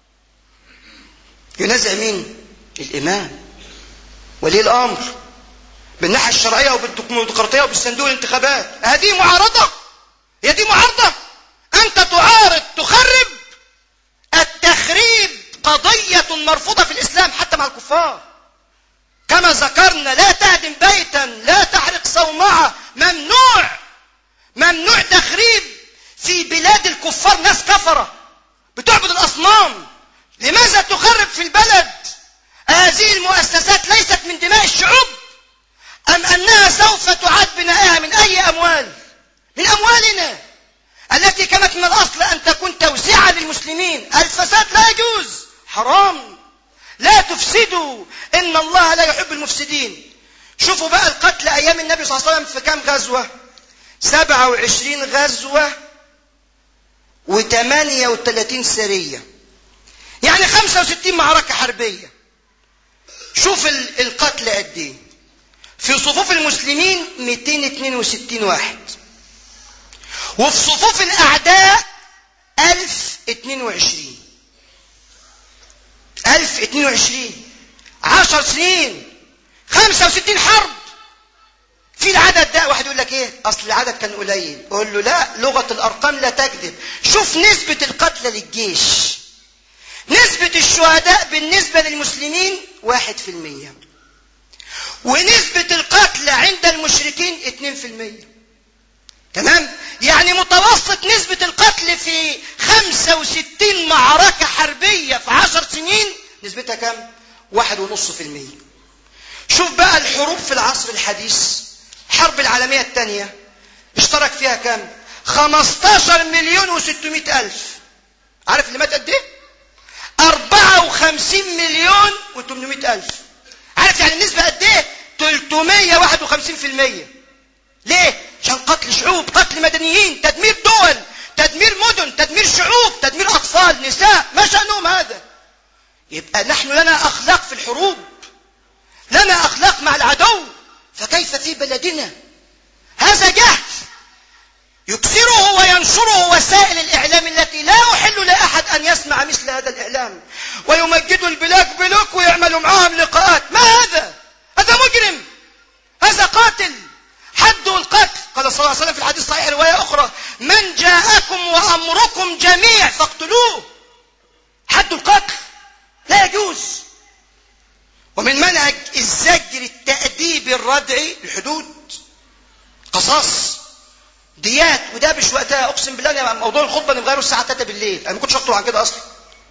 Speaker 2: ينازع مين؟ الإمام، ولي الأمر، بالناحية الشرعية وبالديمقراطية وبالصندوق الانتخابات. هذه معارضة؟ هي دي معارضة؟ أنت تعارض تخرب؟ التخريب قضية مرفوضة في الإسلام حتى مع الكفار. كما ذكرنا: لا تهدم بيتا، لا تحرق صومعة، ممنوع ممنوع تخريب في بلاد الكفار. ناس كفرة بتعبد الأصنام، لماذا تخرب في البلد؟ هذه المؤسسات ليست من دماء الشعوب أم أنها سوف تعاد بنائها من أي أموال؟ من أموالنا التي كانت من الأصل أن تكون توسعة للمسلمين. الفساد لا يجوز، حرام، لا تفسدوا إن الله لا يحب المفسدين. شوفوا بقى القتل أيام النبي صلى الله عليه وسلم في كام غزوة؟ سبعة وعشرين غزوة وثمانية وثلاثين سرية، يعني خمسة وستين معركة حربية. شوف القتل قد ايه. في صفوف المسلمين مئتين واثنين وستين واحد، وفي صفوف الأعداء ألف واثنين وعشرين. ألف واثنين وعشرين، عشر سنين، خمسة وستين حرب. في العدد ده واحد يقول لك ايه؟ اصل العدد كان قليل. اقول له لا، لغة الارقام لا تكذب. شوف نسبة القتلى للجيش، نسبة الشهداء بالنسبة للمسلمين واحد في المية، ونسبة القتلى عند المشركين اثنين في المية. تمام؟ يعني متوسط نسبة القتل في خمسة وستين معركة حربية في عشر سنين نسبتها كام؟ واحد ونص في المية. شوف بقى الحروب في العصر الحديث. الحرب العالمية الثانية اشترك فيها كام؟ خمستاشر مليون وستمائة ألف. عارف اللي مات قد ايه؟ أربعة وخمسين مليون وثمانمائة ألف. عارف يعني النسبة قد ايه؟ ثلاثمائة وواحد وخمسين في المية. ليه؟ عشان قتل شعوب، قتل مدنيين، تدمير دول، تدمير مدن، تدمير شعوب، تدمير أطفال، نساء، ما شأنهم هذا؟ يبقى نحن لنا أخلاق في الحروب، لنا أخلاق مع العدو، فكيف في بلدنا؟ هذا جهل يكسره وينشره وسائل الإعلام التي لا أحل لأحد أن يسمع مثل هذا الإعلام، ويمجدوا البلاك بلوك ويعملوا معاهم لقاءات. ما هذا؟ هذا مجرم، هذا قاتل، حده القتل. قال صلى الله عليه وسلم في الحديث الصحيح رواية أخرى: من جاءكم وأمركم جميع فاقتلوه. حد القتل لا يجوز. ومن منهج الزجر التأديبي الردعي الحدود، قصاص، ديات. وده مش وقتها، اقسم بالله موضوع الخطبه نغيره الساعه ثلاثة بالليل. انا ما كنتش اخطب عن كده اصلا.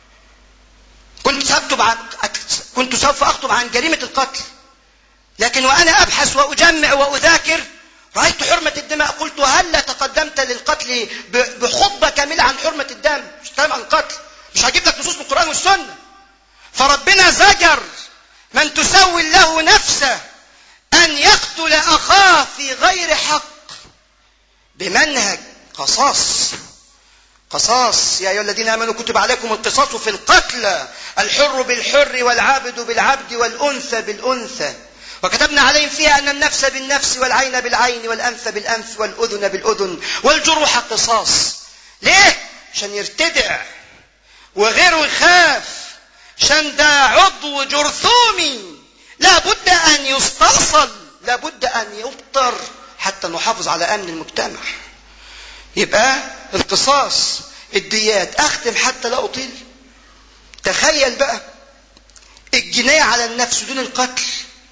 Speaker 2: كنت سأكتب عن كنت سوف اخطب عن جريمه القتل، لكن وانا ابحث واجمع واذاكر رايت حرمه الدماء. قلت هل تقدمت للقتل بخطبه كامله عن حرمه الدم؟ مش كلام عن القتل، مش هجيب لك نصوص من القران والسنه. فربنا زجر من تسوي له نفسه ان يقتل اخاه في غير حق بمنهج قصاص. قصاص: يا أيها الذين آمنوا كتب عليكم القصاص في القتلى، الحر بالحر والعبد بالعبد والأنثى بالأنثى، وكتبنا عليهم فيها أن النفس بالنفس والعين بالعين والأنف بالأنف والأذن بالأذن والجروح قصاص. ليه؟ عشان يرتدع وغيره يخاف، عشان ده عضو جرثومي لا بد أن يستأصل، لا بد أن يبتر حتى نحافظ على أمن المجتمع. يبقى القصاص، الديات. أختم حتى لا أطيل. تخيل بقى الجناية على النفس دون القتل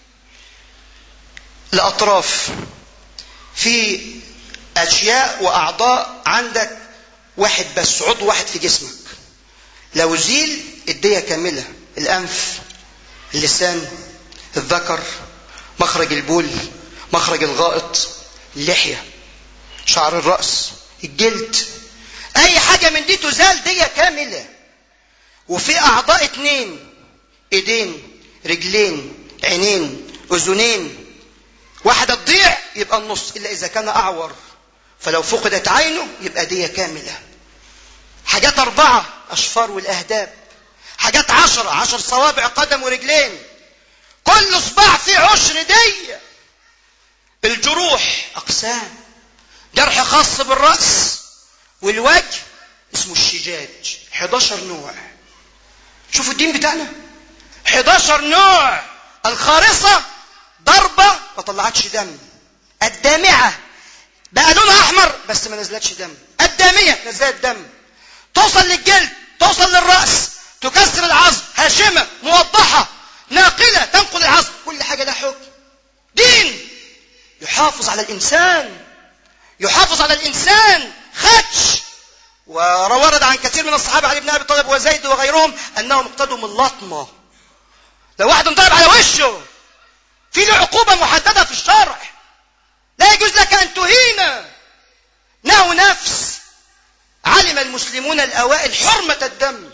Speaker 2: لأطراف. في أشياء وأعضاء عندك واحد بس، عضو واحد في جسمك، لو زيل الدية كاملة: الأنف، اللسان، الذكر، مخرج البول، مخرج الغائط، اللحية، شعر الرأس، الجلد، أي حاجة من دي تزال دية كاملة. وفي أعضاء اتنين: ايدين، رجلين، عينين، أذنين، واحدة تضيع يبقى النص، إلا إذا كان أعور، فلو فقدت عينه يبقى دية كاملة. حاجات أربعة: أشفار والأهداب. حاجات عشرة: عشر صوابع، قدم ورجلين، كل صباع فيه عشر دية. الجروح أقسام: جرح خاص بالرأس والوجه اسمه الشجاج، حداشر نوع. شوفوا الدين بتاعنا، حداشر نوع. الخارصة: ضربة ما طلعتش دم. الدامعة بقى لونها أحمر بس ما نزلتش دم. الدامية نزلت دم. توصل للجلد، توصل للرأس، تكسر العظم، هاشمة، موضحة، ناقلة، تنقل العظم. كل حاجة لها حكم. دين يحافظ على الإنسان، يحافظ على الإنسان. خدش وورد عن كثير من الصحابة علي بن أبي طالب وزيد وغيرهم أنهم اقتدوا من اللطمة. لو واحد انضرب على وشه في له عقوبة محددة في الشرع، لا يجوز لك أن تهين نهو نفس. علم المسلمون الأوائل حرمة الدم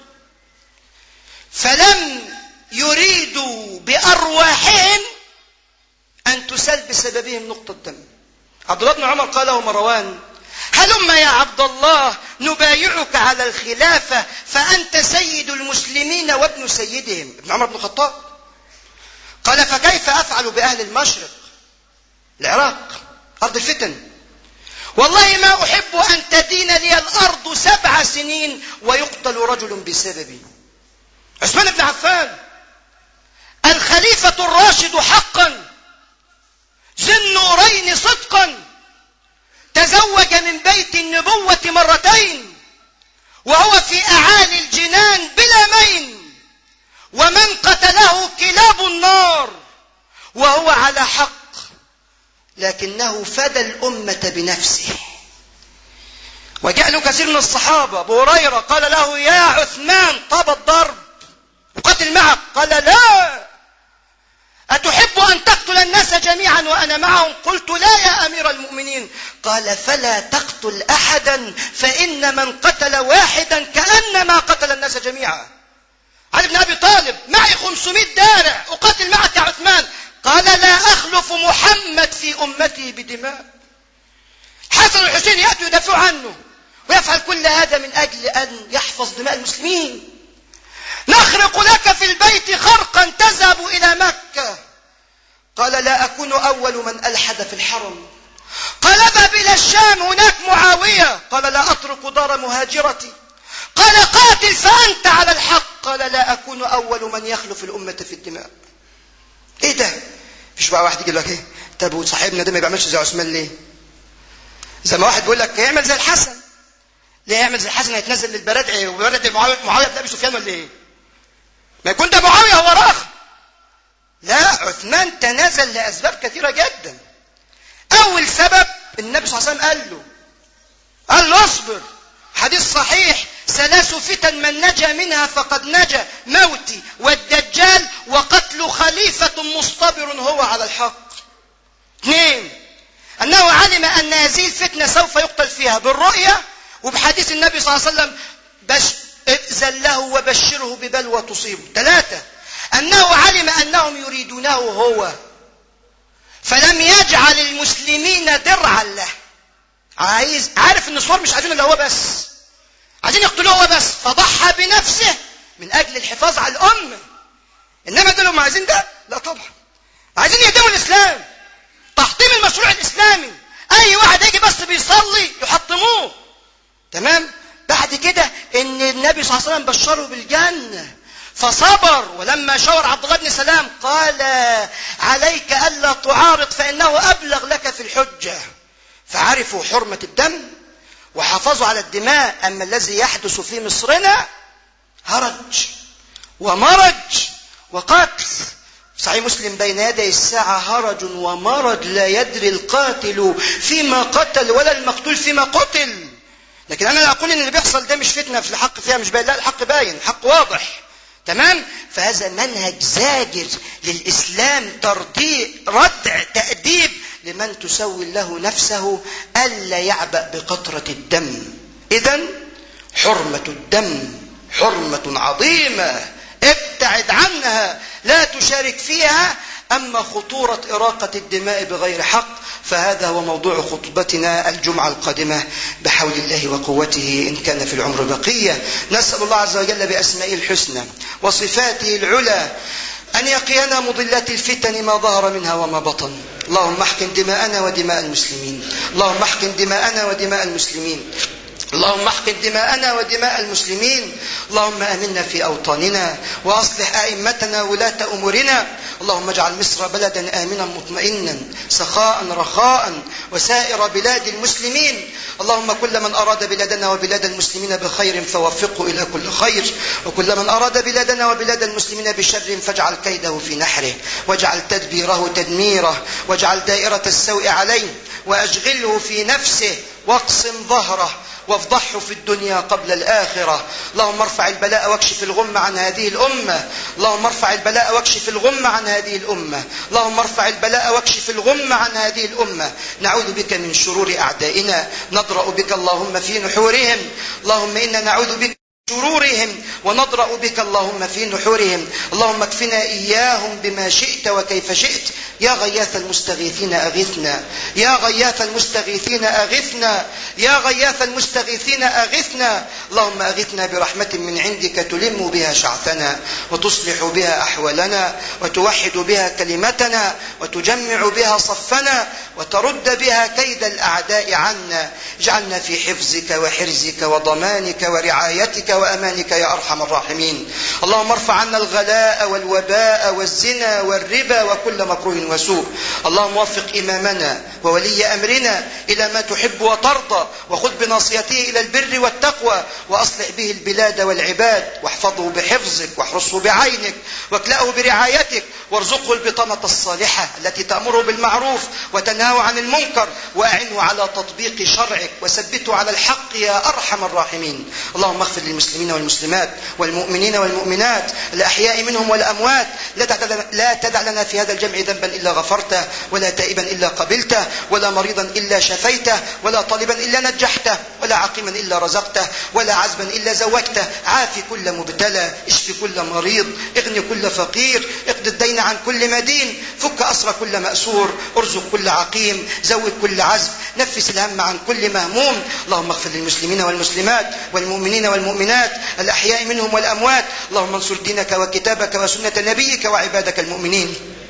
Speaker 2: فلم يريدوا بأرواحهم أن تسل بسببهم نقطة دم. عبد الله بن عمر قال له مروان: هلم يا عبد الله نبايعك على الخلافة فأنت سيد المسلمين وابن سيدهم. ابن عمر بن الخطاب قال: فكيف أفعل بأهل المشرق العراق أرض الفتن؟ والله ما أحب أن تدين لي الأرض سبع سنين ويقتل رجل بسببي. عثمان بن عفان الخليفة الراشد حقا ذي النورين صدقا، تزوج من بيت النبوة مرتين وهو في أعالي الجنان بلا مين، ومن قتله كلاب النار وهو على حق، لكنه فدى الأمة بنفسه. وجاء له كثير من الصحابة. أبو هريرة قال له: يا عثمان طاب الضرب أقاتل معك؟ قال: لا. أتحب أن تقتل الناس جميعا وأنا معهم؟ قلت: لا يا أمير المؤمنين. قال: فلا تقتل أحدا فإن من قتل واحدا كأنما قتل الناس جميعا. علي بن أبي طالب: معي خمسمائة دارع أقاتل معك يا عثمان. قال: لا أخلف محمد في أمتي بدماء. حسن الحسين يأتي يدافع عنه ويفعل كل هذا من أجل أن يحفظ دماء المسلمين. نخرق لك في البيت خرقا تذهب إلى مكة. قال: لا أكون أول من ألحد في الحرم. قال: اذهب إلى الشام هناك معاوية. قال: لا أترك دار مهاجرتي. قال: قاتل فأنت على الحق. قال: لا أكون أول من يخلف الأمة في الدماء. ايه ده؟ مفيش بقى واحد يجي لك: ايه طب وصاحبنا ده ما بيعملش زي عثمان ليه؟ زي ما واحد بيقول لك يعمل زي الحسن. ليه يعمل زي الحسن؟ هيتنزل للبرادعي وبرادعي معاويه معاويه بن ابي سفيان ولا ايه؟ ما يكون ده معاويه هو راخ. لا، عثمان تنازل لاسباب كثيره جدا. اول سبب النبي صلى الله عليه وسلم قال له قال له اصبر. حديث صحيح: ثلاث فتن من نجا منها فقد نجا: موتي والدجال وقتل خليفة مصطبر هو على الحق. اثنين: أنه علم أن هذه الفتنة سوف يقتل فيها بالرؤية وبحديث النبي صلى الله عليه وسلم: بش ائذن له وبشره ببلوى تصيبه. ثلاثة: أنه علم أنهم يريدونه هو فلم يجعل المسلمين درعا له. عايز عارف ان الصور مش عايزين الا هو بس، عايزين يقتلوه هو بس، فضحى بنفسه من اجل الحفاظ على الامه. انما دول هم عايزين ده؟ لا طبعا. عايزين يهدموا الاسلام، تحطيم المشروع الاسلامي. اي واحد يجي بس بيصلي يحطموه. تمام؟ بعد كده ان النبي صلى الله عليه وسلم بشره بالجنه فصبر. ولما شاور عبد الله بن سلام قال: عليك الا تعارض فانه ابلغ لك في الحجه. فعرفوا حرمة الدم وحافظوا على الدماء. أما الذي يحدث في مصرنا هرج ومرج وقتل. صحيح مسلم: بين يدي الساعة هرج ومرج لا يدري القاتل فيما قتل ولا المقتول فيما قتل. لكن أنا أقول إن اللي بيحصل ده مش فتنة في الحق فيها مش باين، لا الحق باين، الحق واضح. تمام؟ فهذا منهج زاجر للإسلام، ترديء ردع تأديب لمن تسوي له نفسه ألا يعبأ بقطرة الدم. إذن حرمة الدم حرمة عظيمة، ابتعد عنها، لا تشارك فيها. أما خطورة إراقة الدماء بغير حق فهذا هو موضوع خطبتنا الجمعة القادمة بحول الله وقوته إن كان في العمر بقية. نسأل الله عز وجل بأسمائه الحسنى وصفاته العلى أن يقينا مضلات الفتن ما ظهر منها وما بطن. اللهم احقن دماءنا ودماء المسلمين، اللهم احقن دماءنا ودماء المسلمين، اللهم احقن دماءنا ودماء المسلمين. اللهم آمنا في أوطاننا وأصلح أئمتنا ولاة أمورنا. اللهم اجعل مصر بلدا آمنا مطمئنا سخاء رخاء وسائر بلاد المسلمين. اللهم كل من أراد بلادنا وبلاد المسلمين بخير فوفقه إلى كل خير، وكل من أراد بلادنا وبلاد المسلمين بشر فاجعل كيده في نحره، واجعل تدبيره تدميره، واجعل دائرة السوء عليه، وأشغله في نفسه، واقسم ظهره وافضحه في الدنيا قبل الآخرة. اللهم ارفع البلاء واكشف الغم عن هذه الأمة. اللهم ارفع البلاء واكشف الغم عن هذه الأمة. اللهم ارفع البلاء واكشف الغم عن هذه الأمة. نعوذ بك من شرور أعدائنا، نضرأ بك اللهم في نحورهم. اللهم إنا نعوذ بك شرورهم ونضرأ بك اللهم في نحورهم. اللهم اكفنا إياهم بما شئت وكيف شئت. يا غياث المستغيثين أغثنا، يا غياث المستغيثين أغثنا، يا غياث المستغيثين أغثنا. اللهم أغثنا برحمة من عندك تلم بها شعثنا وتصلح بها أحوالنا وتوحد بها كلمتنا وتجمع بها صفنا وترد بها كيد الأعداء عنا. اجعلنا في حفظك وحرزك وضمانك ورعايتك وأمانك يا أرحم الراحمين. اللهم ارفع عنا الغلاء والوباء والزنا والربا وكل مكروه وسوء. اللهم وفق إمامنا وولي أمرنا إلى ما تحب وترضى، وخذ بناصيته إلى البر والتقوى، وأصلح به البلاد والعباد، واحفظه بحفظك واحرسه بعينك واكلأه برعايتك، وارزقه البطانة الصالحة التي تأمره بالمعروف وتنهاه عن المنكر، وأعنه على تطبيق شرعك وثبته على الحق يا أرحم الراحمين. اللهم اغفر للمسلمين والمسلمات والمؤمنين والمؤمنات الأحياء منهم والأموات. لا تدع لنا في هذا الجمع ذنبا إلا غفرته، ولا تائبا إلا قبلته، ولا مريضا إلا شفيته، ولا طالبا إلا نجحته، ولا عقيما إلا رزقته، ولا عزبا إلا زوجته. عافي كل مبتلى، اشفي كل مريض، اغني كل فقير، اقض الدين عن كل مدين، فك أسر كل مأسور، ارزق كل عقيم، زوج كل عزب، نفس الهم عن كل مهموم. اللهم اغفر للمسلمين والمسلمات والمؤمنين والمؤمنات الأحياء منهم والأموات. اللهم انصر دينك وكتابك وسنة نبيك وعبادك المؤمنين.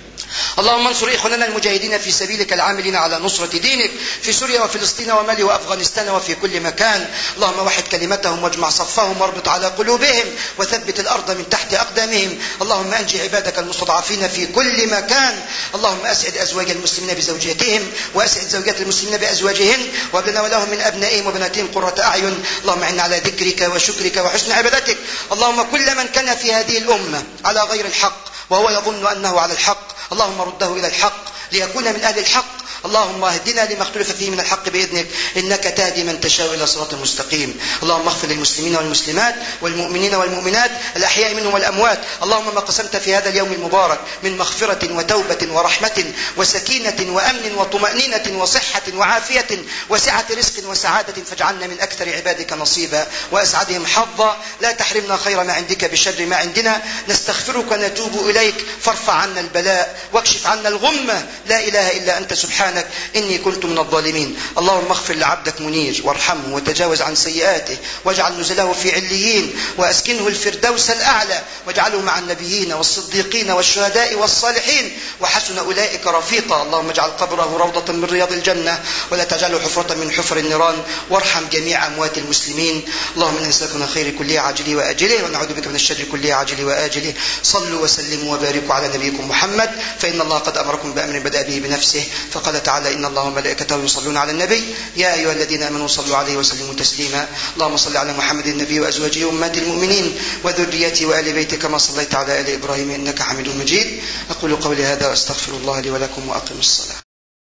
Speaker 2: اللهم انصر إخواننا المجاهدين في سبيلك العاملين على نصرة دينك في سوريا وفلسطين ومالي وأفغانستان وفي كل مكان. اللهم وحد كلمتهم واجمع صفهم واربط على قلوبهم وثبت الأرض من تحت أقدامهم. اللهم أنجي عبادك المستضعفين في كل مكان. اللهم أسعد أزواج المسلمين بزوجاتهم وأسعد زوجات المسلمين بأزواجهن، وابلنا ولهم من أبنائهم وبناتهم قرة أعين. اللهم أعنا على ذكرك وشكرك وحسن عبادتك. اللهم كل من كان في هذه الأمة على غير الحق وهو يظن أنه على الحق، اللهم رده إلى الحق ليكون من أهل الحق. اللهم اهدنا لما اختلف فيه من الحق بإذنك، إنك تهدي من تشاء إلى صراط مستقيم. اللهم اغفر للمسلمين والمسلمات والمؤمنين والمؤمنات الأحياء منهم والأموات. اللهم ما قسمت في هذا اليوم المبارك من مغفرة وتوبة ورحمة وسكينة وأمن وطمأنينة وصحة وعافية وسعة رزق وسعادة، فاجعلنا من أكثر عبادك نصيبا وأسعدهم حظا. لا تحرمنا خير ما عندك بشر ما عندنا. نستغفرك ونتوب إليك، فارفع عنا البلاء واكشف عنا الغمة. لا إله إلا أنت سبحانك إني كنت من الظالمين. اللهم اغفر لعبدك منير وارحمه وتجاوز عن سيئاته، واجعل نزله في عليين، وأسكنه الفردوس الأعلى، واجعله مع النبيين والصديقين والشهداء والصالحين، وحسن أولئك رفيقا. اللهم اجعل قبره روضة من رياض الجنة، ولا تجعله حفرة من حفر النيران، وارحم جميع أموات المسلمين. اللهم إنا نسألك من خير كله عاجله وآجله، ونعوذ بك من الشر كله عاجله وآجله. صلوا وسلموا وباركوا على نبيكم محمد، فإن الله قد أمركم بأمر بدأ به بنفسه، فقال تعالى: إن الله وملائكته يصلون على النبي يا أيها الذين آمنوا صلوا عليه وسلموا تسليما. اللهم صل على محمد النبي وأزواجه وأمهات المؤمنين وذريته وآل بيته كما صليت على آل إبراهيم إنك حميد مجيد. أقول قولي هذا وأستغفر الله لي ولكم وأقم الصلاة.